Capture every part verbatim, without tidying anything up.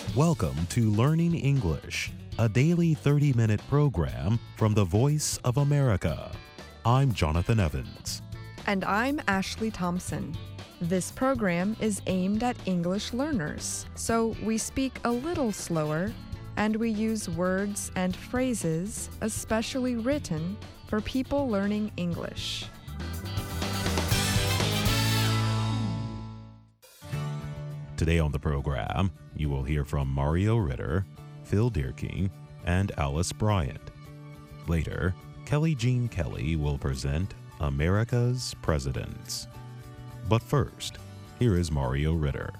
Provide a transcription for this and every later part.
Welcome to Learning English, a daily thirty-minute program from the Voice of America. I'm Jonathan Evans. And I'm Ashley Thompson. This program is aimed at English learners, so we speak a little slower and we use words and phrases especially written for people learning English. Today on the program, you will hear from Mario Ritter, Phil Deerking, and Alice Bryant. Later, Kelly Jean Kelly will present America's Presidents. But first, here is Mario Ritter.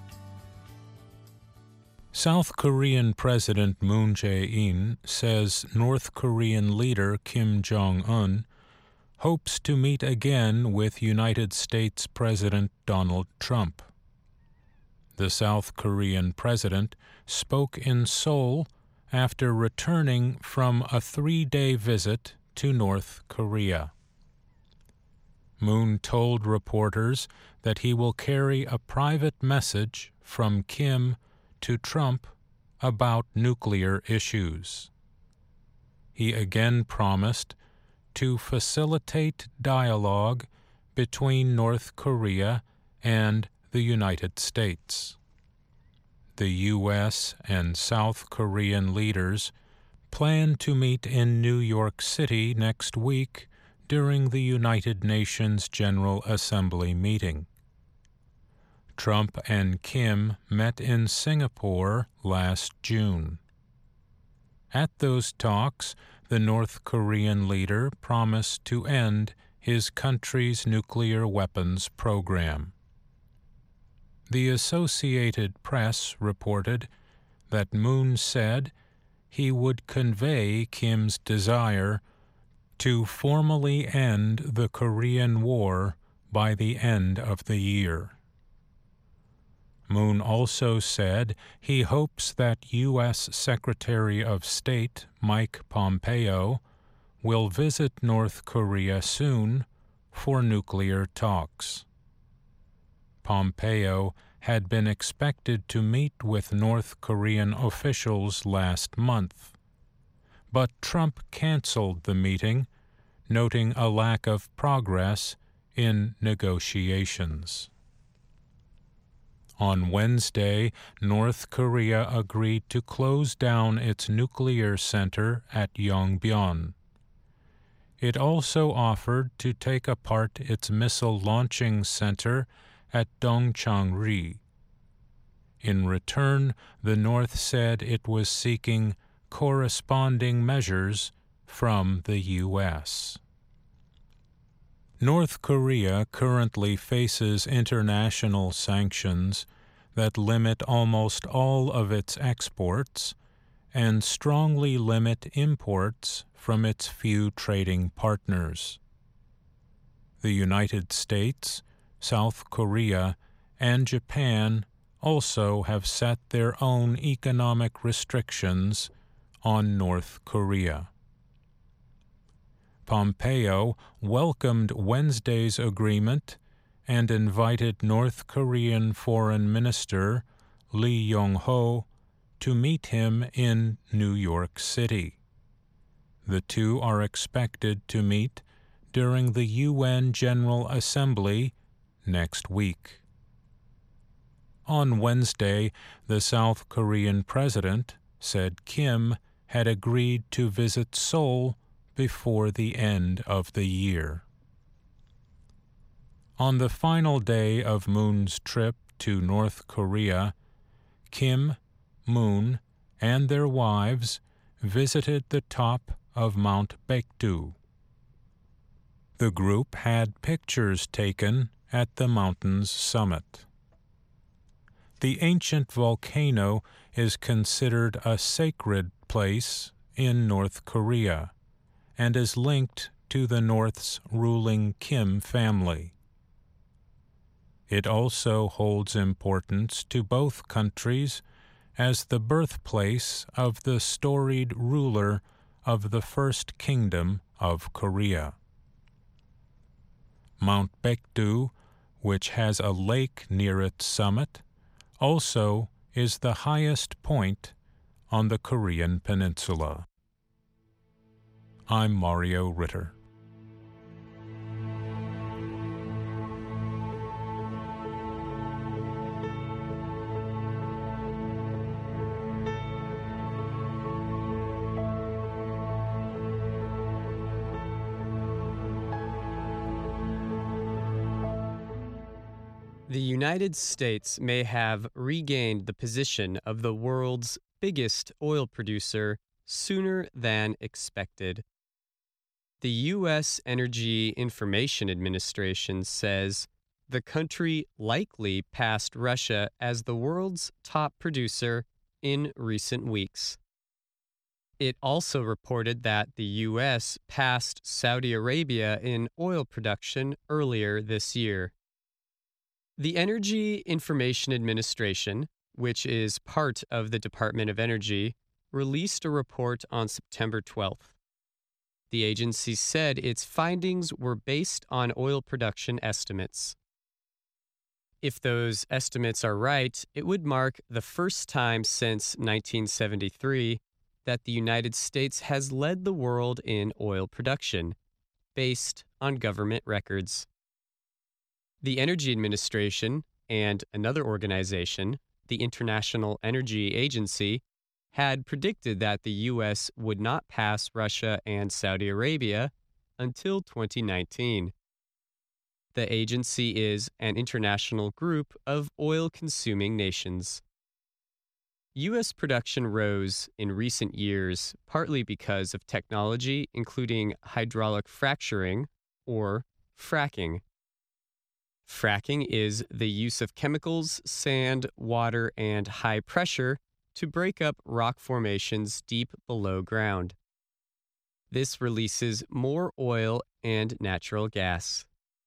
South Korean President Moon Jae-in says North Korean leader Kim Jong-un hopes to meet again with United States President Donald Trump. The South Korean president spoke in Seoul after returning from a three-day visit to North Korea. Moon told reporters that he will carry a private message from Kim to Trump about nuclear issues. He again promised to facilitate dialogue between North Korea and the United States. The U S and South Korean leaders plan to meet in New York City next week during the United Nations General Assembly meeting. Trump and Kim met in Singapore last June. At those talks, the North Korean leader promised to end his country's nuclear weapons program. The Associated Press reported that Moon said he would convey Kim's desire to formally end the Korean War by the end of the year. Moon also said he hopes that U S Secretary of State Mike Pompeo will visit North Korea soon for nuclear talks. Pompeo had been expected to meet with North Korean officials last month, but Trump canceled the meeting, noting a lack of progress in negotiations. On Wednesday, North Korea agreed to close down its nuclear center at Yongbyon. It also offered to take apart its missile launching center at Dongchang-ri. In return, the North said it was seeking corresponding measures from the U S. North Korea currently faces international sanctions that limit almost all of its exports and strongly limit imports from its few trading partners. The United States, South Korea, and Japan also have set their own economic restrictions on North Korea. Pompeo welcomed Wednesday's agreement and invited North Korean Foreign Minister Lee Yong-ho to meet him in New York City. The two are expected to meet during the U N General Assembly next week. On Wednesday, the South Korean president said Kim had agreed to visit Seoul before the end of the year. On the final day of Moon's trip to North Korea, Kim, Moon, and their wives visited the top of Mount Baekdu. The group had pictures taken at the mountain's summit. The ancient volcano is considered a sacred place in North Korea and is linked to the North's ruling Kim family. It also holds importance to both countries as the birthplace of the storied ruler of the First Kingdom of Korea. Mount Baekdu, which has a lake near its summit, also is the highest point on the Korean peninsula. I'm Mario Ritter. The United States may have regained the position of the world's biggest oil producer sooner than expected. The U S Energy Information Administration says the country likely passed Russia as the world's top producer in recent weeks. It also reported that the U S passed Saudi Arabia in oil production earlier this year. The Energy Information Administration, which is part of the Department of Energy, released a report on September twelfth. The agency said its findings were based on oil production estimates. If those estimates are right, it would mark the first time since nineteen seventy-three that the United States has led the world in oil production, based on government records. The Energy Administration and another organization, the International Energy Agency, had predicted that the U S would not pass Russia and Saudi Arabia until twenty nineteen. The agency is an international group of oil-consuming nations. U S production rose in recent years partly because of technology including hydraulic fracturing, or fracking. Fracking is the use of chemicals, sand, water, and high pressure to break up rock formations deep below ground. This releases more oil and natural gas.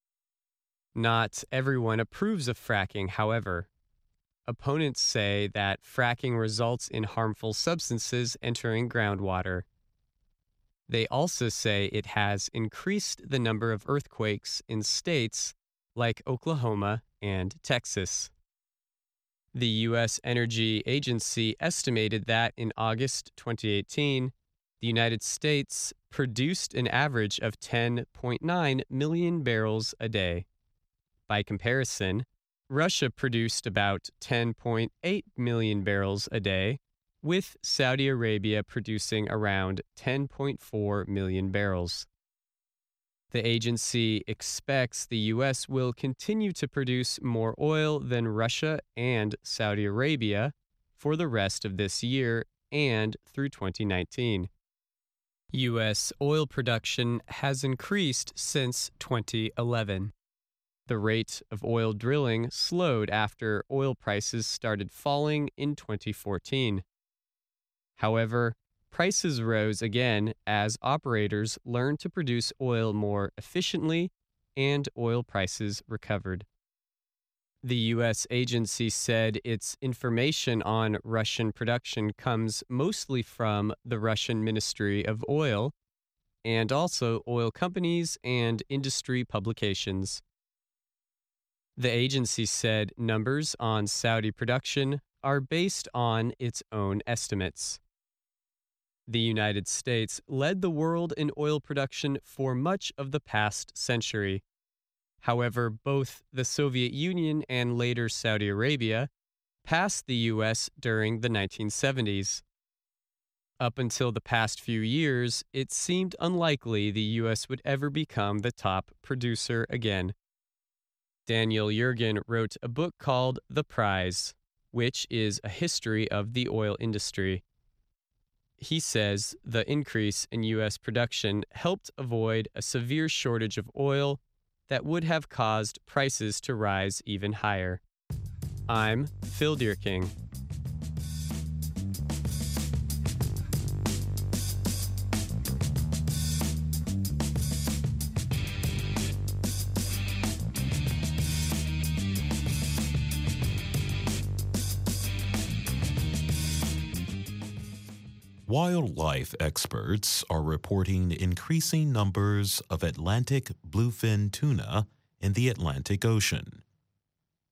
Not everyone approves of fracking, however. Opponents say that fracking results in harmful substances entering groundwater. They also say it has increased the number of earthquakes in states like Oklahoma and Texas. The U S Energy Agency estimated that in August twenty eighteen, the United States produced an average of ten point nine million barrels a day. By comparison, Russia produced about ten point eight million barrels a day, with Saudi Arabia producing around ten point four million barrels. The agency expects the U S will continue to produce more oil than Russia and Saudi Arabia for the rest of this year and through twenty nineteen. U S oil production has increased since twenty eleven. The rate of oil drilling slowed after oil prices started falling in twenty fourteen. However, prices rose again as operators learned to produce oil more efficiently and oil prices recovered. The U S agency said its information on Russian production comes mostly from the Russian Ministry of Oil and also oil companies and industry publications. The agency said numbers on Saudi production are based on its own estimates. The United States led the world in oil production for much of the past century. However, both the Soviet Union and later Saudi Arabia passed the U S during the nineteen seventies. Up until the past few years, it seemed unlikely the U S would ever become the top producer again. Daniel Yergin wrote a book called The Prize, which is a history of the oil industry. He says the increase in U S production helped avoid a severe shortage of oil that would have caused prices to rise even higher. I'm Phil Deerking. Wildlife experts are reporting increasing numbers of Atlantic bluefin tuna in the Atlantic Ocean.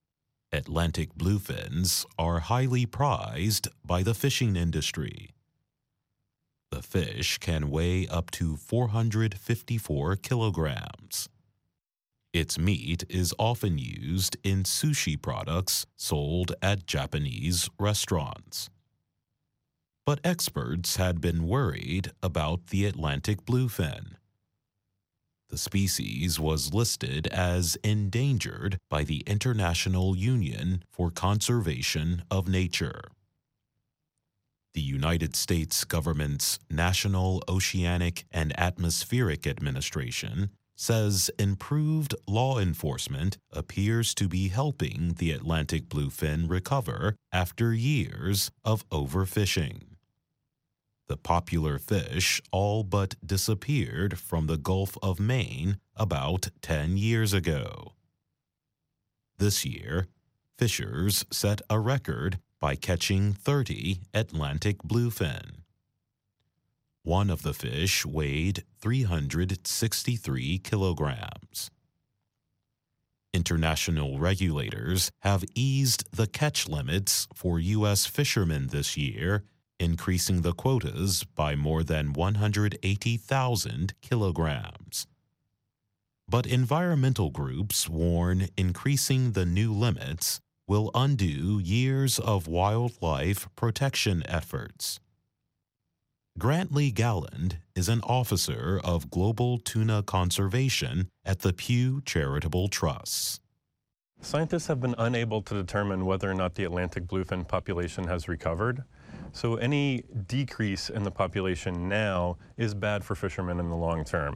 Atlantic bluefins are highly prized by the fishing industry. The fish can weigh up to four hundred fifty-four kilograms. Its meat is often used in sushi products sold at Japanese restaurants. But experts had been worried about the Atlantic bluefin. The species was listed as endangered by the International Union for Conservation of Nature. The United States government's National Oceanic and Atmospheric Administration says improved law enforcement appears to be helping the Atlantic bluefin recover after years of overfishing. The popular fish all but disappeared from the Gulf of Maine about ten years ago. This year, fishers set a record by catching thirty Atlantic bluefin. One of the fish weighed three hundred sixty-three kilograms. International regulators have eased the catch limits for U S fishermen this year, increasing the quotas by more than one hundred eighty thousand kilograms. But environmental groups warn increasing the new limits will undo years of wildlife protection efforts. Grantley Galland is an officer of global tuna conservation at the Pew Charitable Trusts. Scientists have been unable to determine whether or not the Atlantic bluefin population has recovered. So any decrease in the population now is bad for fishermen in the long term.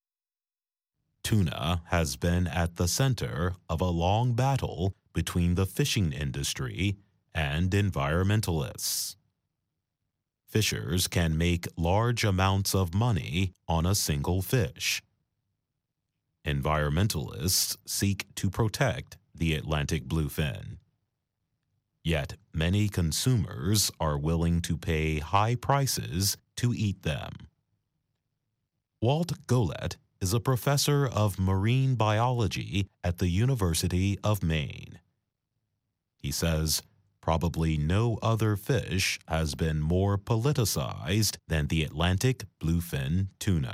Tuna has been at the center of a long battle between the fishing industry and environmentalists. Fishers can make large amounts of money on a single fish. Environmentalists seek to protect the Atlantic bluefin. Yet many consumers are willing to pay high prices to eat them. Walt Golett is a professor of marine biology at the University of Maine. He says probably no other fish has been more politicized than the Atlantic bluefin tuna.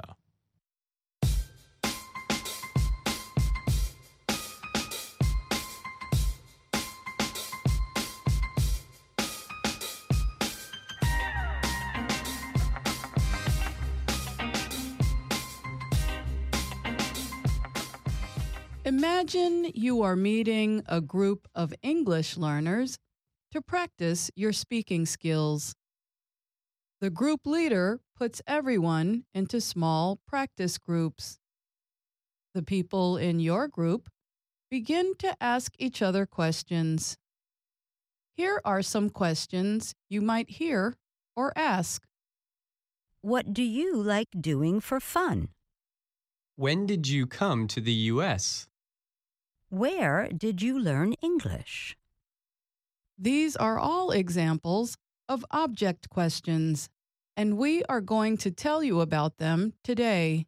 Imagine you are meeting a group of English learners to practice your speaking skills. The group leader puts everyone into small practice groups. The people in your group begin to ask each other questions. Here are some questions you might hear or ask. What do you like doing for fun? When did you come to the U S? Where did you learn English? These are all examples of object questions, and we are going to tell you about them today.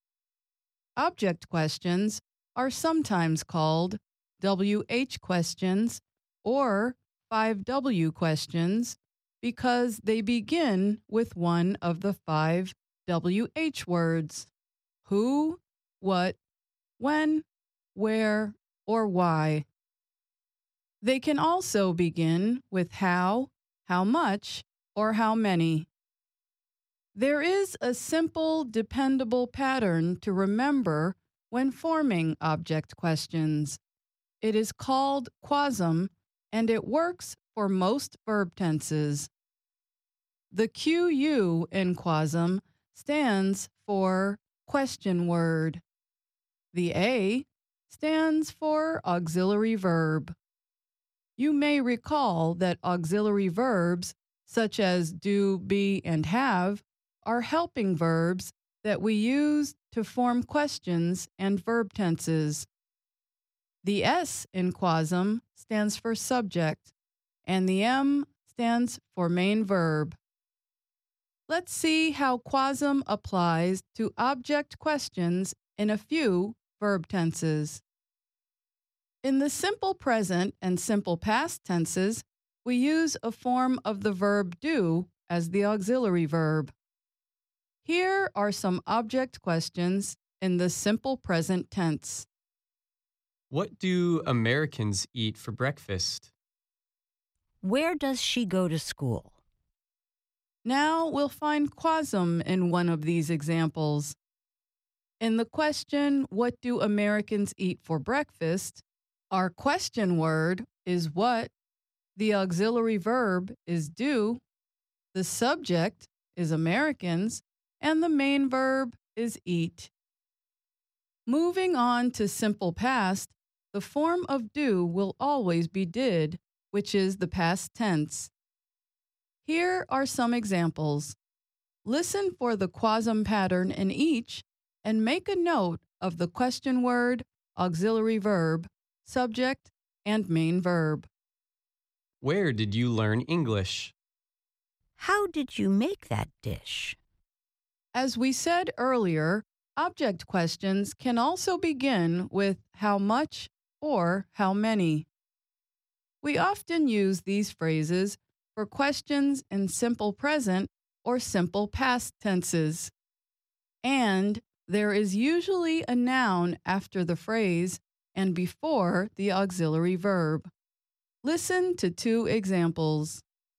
Object questions are sometimes called W H questions or five W questions because they begin with one of the five W H words: who, what, when, where, or why. They can also begin with how, how much, or how many. There is a simple, dependable pattern to remember when forming object questions. It is called quasm, and it works for most verb tenses. The Q U in quasm stands for question word. The A stands for auxiliary verb. You may recall that auxiliary verbs, such as do, be, and have, are helping verbs that we use to form questions and verb tenses. The S in quasm stands for subject, and the M stands for main verb. Let's see how quasm applies to object questions in a few verb tenses. In the simple present and simple past tenses, we use a form of the verb do as the auxiliary verb. Here are some object questions in the simple present tense. What do Americans eat for breakfast? Where does she go to school? Now we'll find quasum in one of these examples. In the question, what do Americans eat for breakfast? Our question word is what, the auxiliary verb is do, the subject is Americans, and the main verb is eat. Moving on to simple past, the form of do will always be did, which is the past tense. Here are some examples. Listen for the quasum pattern in each and make a note of the question word, auxiliary verb, subject, and main verb. Where did you learn English? How did you make that dish? As we said earlier, object questions can also begin with how much or how many. We often use these phrases for questions in simple present or simple past tenses. And there is usually a noun after the phrase and before the auxiliary verb. Listen to two examples.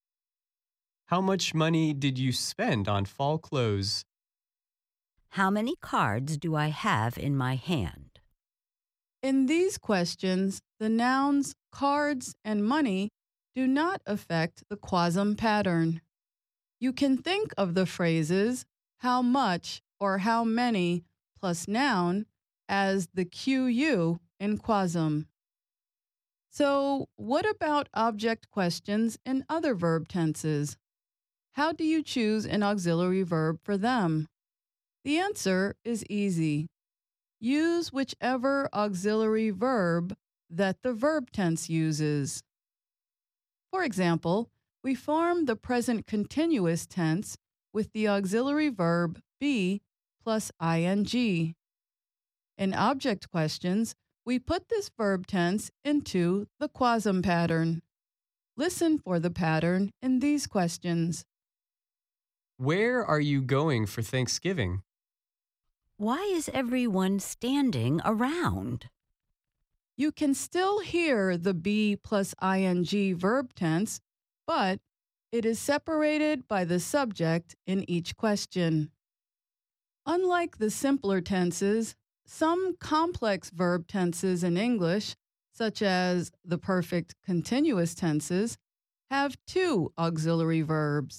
How much money did you spend on fall clothes? How many cards do I have in my hand? In these questions, the nouns cards and money do not affect the quasum pattern. You can think of the phrases how much or how many plus noun as the Q U in quasum. So, what about object questions in other verb tenses? How do you choose an auxiliary verb for them? The answer is easy. Use whichever auxiliary verb that the verb tense uses. For example, we form the present continuous tense with the auxiliary verb be plus ing. In object questions, we put this verb tense into the quasum pattern. Listen for the pattern in these questions. Where are you going for Thanksgiving? Why is everyone standing around? You can still hear the be plus ing verb tense, but it is separated by the subject in each question. Unlike the simpler tenses, some complex verb tenses in English, such as the perfect continuous tenses, have two auxiliary verbs.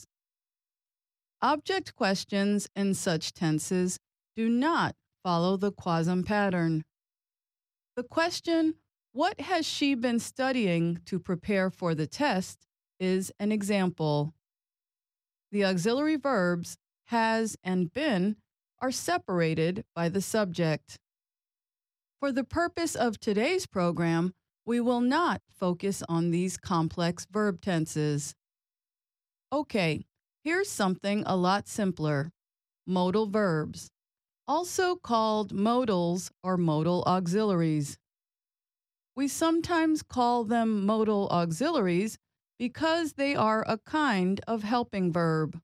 Object questions in such tenses do not follow the quasum pattern. The question, what has she been studying to prepare for the test, is an example. The auxiliary verbs has and been are separated by the subject. For the purpose of today's program, we will not focus on these complex verb tenses. Okay, here's something a lot simpler. Modal verbs, also called modals or modal auxiliaries. We sometimes call them modal auxiliaries because they are a kind of helping verb.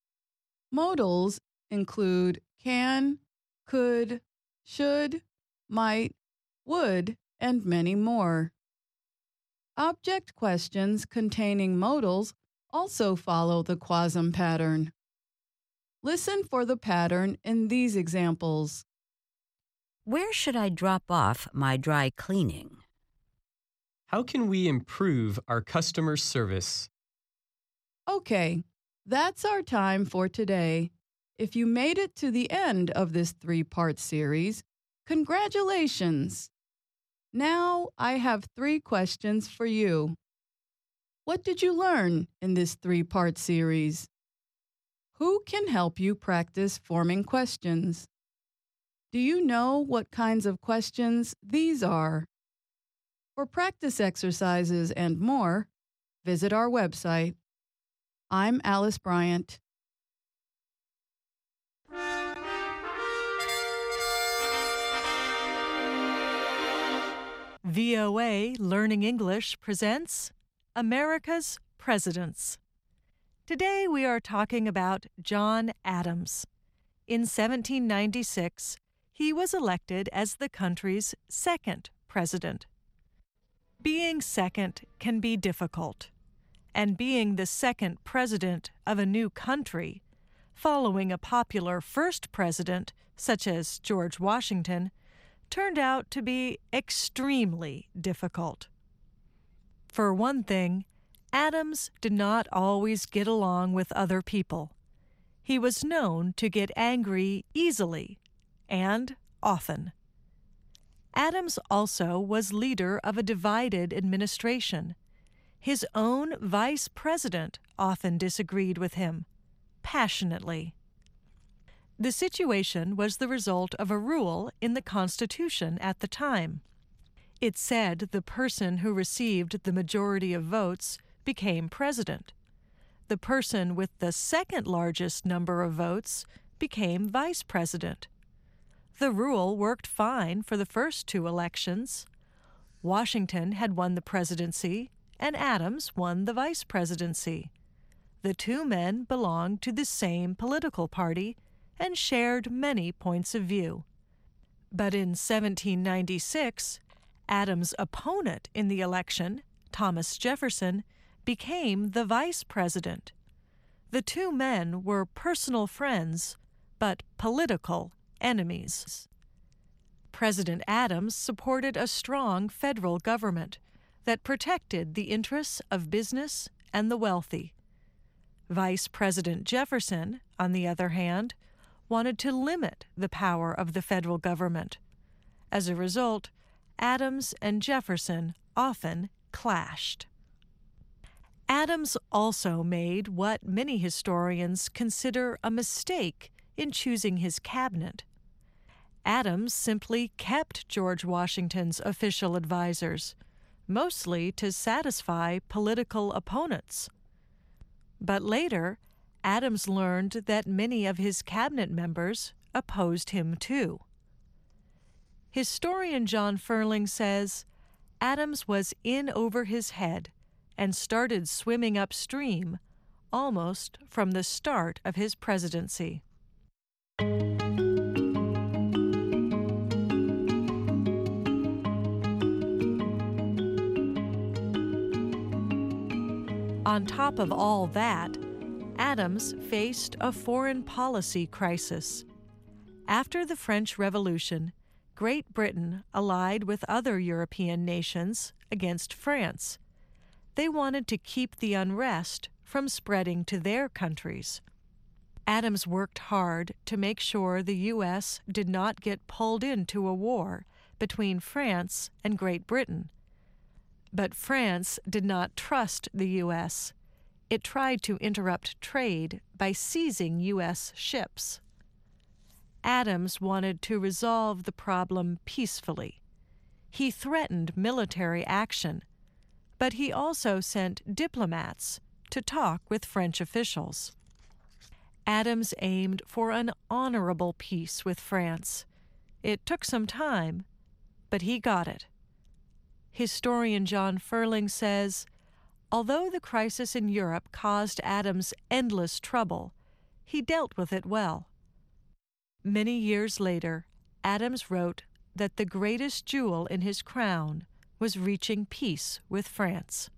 Modals include can, could, should, might, would, and many more. Object questions containing modals also follow the quasum pattern. Listen for the pattern in these examples. Where should I drop off my dry cleaning? How can we improve our customer service? Okay, that's our time for today. If you made it to the end of this three-part series, congratulations! Now I have three questions for you. What did you learn in this three-part series? Who can help you practice forming questions? Do you know what kinds of questions these are? For practice exercises and more, visit our website. I'm Alice Bryant. V O A Learning English presents America's Presidents. Today we are talking about John Adams. In seventeen ninety-six, he was elected as the country's second president. Being second can be difficult, and being the second president of a new country, following a popular first president such as George Washington, turned out to be extremely difficult. For one thing, Adams did not always get along with other people. He was known to get angry easily and often. Adams also was leader of a divided administration. His own vice president often disagreed with him, passionately. The situation was the result of a rule in the Constitution at the time. It said the person who received the majority of votes became president. The person with the second largest number of votes became vice president. The rule worked fine for the first two elections. Washington had won the presidency, and Adams won the vice presidency. The two men belonged to the same political party and shared many points of view. But in seventeen ninety-six, Adams' opponent in the election, Thomas Jefferson, became the vice president. The two men were personal friends, but political enemies. President Adams supported a strong federal government that protected the interests of business and the wealthy. Vice President Jefferson, on the other hand, wanted to limit the power of the federal government. As a result, Adams and Jefferson often clashed. Adams also made what many historians consider a mistake in choosing his cabinet. Adams simply kept George Washington's official advisors, mostly to satisfy political opponents. But later, Adams learned that many of his cabinet members opposed him too. Historian John Ferling says, Adams was in over his head and started swimming upstream almost from the start of his presidency. On top of all that, Adams faced a foreign policy crisis. After the French Revolution, Great Britain allied with other European nations against France. They wanted to keep the unrest from spreading to their countries. Adams worked hard to make sure the U S did not get pulled into a war between France and Great Britain. But France did not trust the U S. It tried to interrupt trade by seizing U S ships. Adams wanted to resolve the problem peacefully. He threatened military action, but he also sent diplomats to talk with French officials. Adams aimed for an honorable peace with France. It took some time, but he got it. Historian John Ferling says, although the crisis in Europe caused Adams endless trouble, he dealt with it well. Many years later, Adams wrote that the greatest jewel in his crown was reaching peace with France.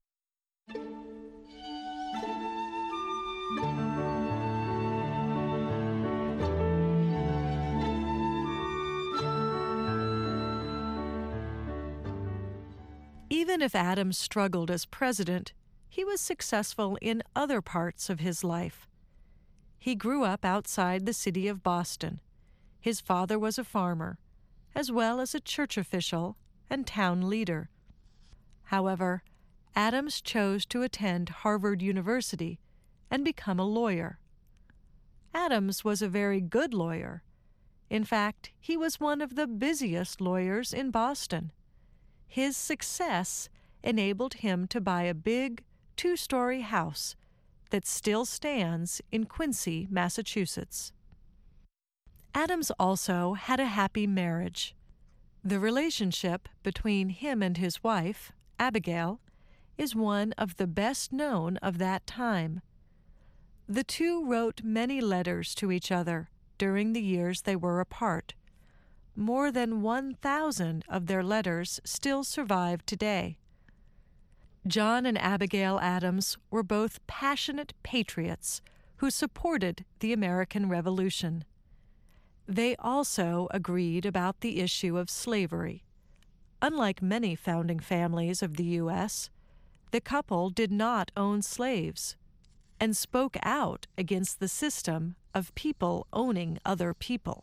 Even if Adams struggled as president, he was successful in other parts of his life. He grew up outside the city of Boston. His father was a farmer, as well as a church official and town leader. However, Adams chose to attend Harvard University and become a lawyer. Adams was a very good lawyer. In fact, he was one of the busiest lawyers in Boston. His success enabled him to buy a big, two-story house that still stands in Quincy, Massachusetts. Adams also had a happy marriage. The relationship between him and his wife, Abigail, is one of the best known of that time. The two wrote many letters to each other during the years they were apart. More than one thousand of their letters still survive today. John and Abigail Adams were both passionate patriots who supported the American Revolution. They also agreed about the issue of slavery. Unlike many founding families of the U S, the couple did not own slaves and spoke out against the system of people owning other people.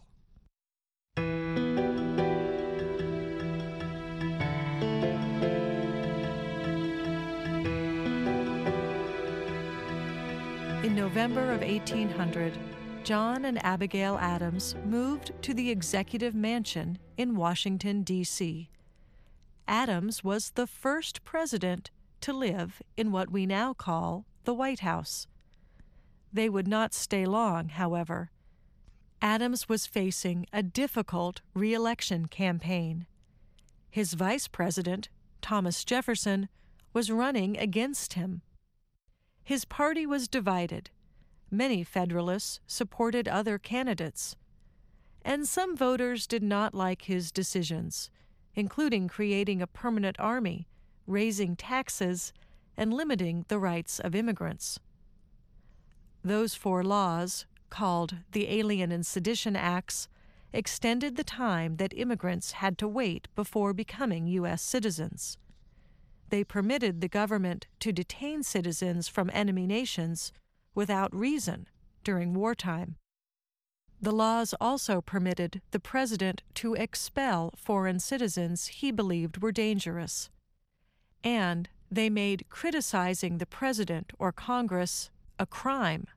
In November of eighteen hundred, John and Abigail Adams moved to the Executive Mansion in Washington, D C Adams was the first president to live in what we now call the White House. They would not stay long, however. Adams was facing a difficult re-election campaign. His vice president, Thomas Jefferson, was running against him. His party was divided. Many Federalists supported other candidates, and some voters did not like his decisions, including creating a permanent army, raising taxes, and limiting the rights of immigrants. Those four laws, called the Alien and Sedition Acts, extended the time that immigrants had to wait before becoming U S citizens. They permitted the government to detain citizens from enemy nations without reason during wartime. The laws also permitted the president to expel foreign citizens he believed were dangerous. And they made criticizing the president or Congress a crime.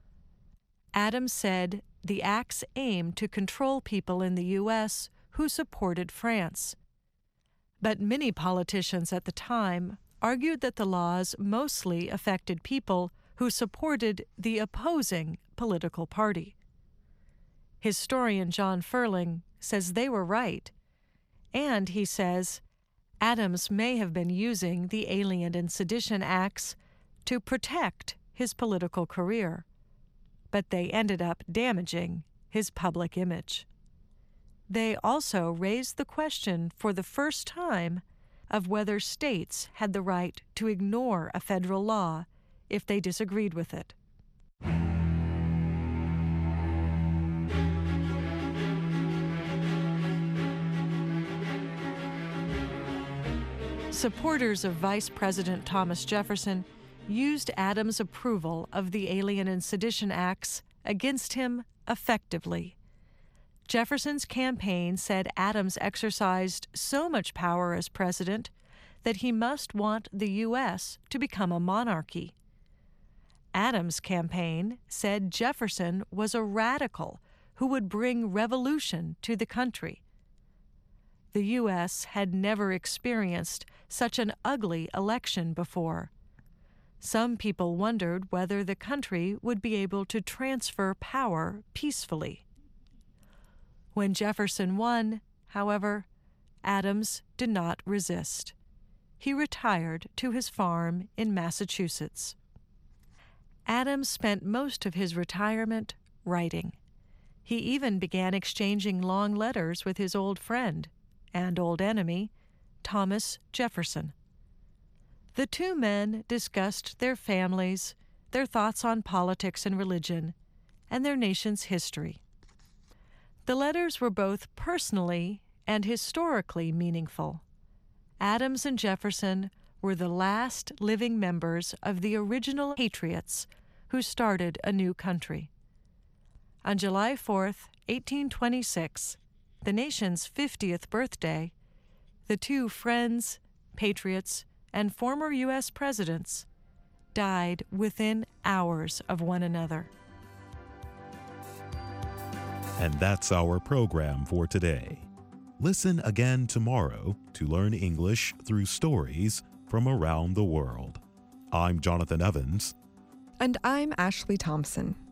Adams said the acts aimed to control people in the U S who supported France. But many politicians at the time argued that the laws mostly affected people who supported the opposing political party. Historian John Ferling says they were right, and he says Adams may have been using the Alien and Sedition Acts to protect his political career, but they ended up damaging his public image. They also raised the question for the first time of whether states had the right to ignore a federal law if they disagreed with it. Supporters of Vice President Thomas Jefferson used Adams' approval of the Alien and Sedition Acts against him effectively. Jefferson's campaign said Adams exercised so much power as president that he must want the U S to become a monarchy. Adams' campaign said Jefferson was a radical who would bring revolution to the country. The U S had never experienced such an ugly election before. Some people wondered whether the country would be able to transfer power peacefully. When Jefferson won, however, Adams did not resist. He retired to his farm in Massachusetts. Adams spent most of his retirement writing. He even began exchanging long letters with his old friend and old enemy, Thomas Jefferson. The two men discussed their families, their thoughts on politics and religion, and their nation's history. The letters were both personally and historically meaningful. Adams and Jefferson were the last living members of the original patriots who started a new country. On July fourth, eighteen twenty-six, the nation's fiftieth birthday, the two friends, patriots, and former U S presidents died within hours of one another. And that's our program for today. Listen again tomorrow to learn English through stories from around the world. I'm Jonathan Evans. And I'm Ashley Thompson.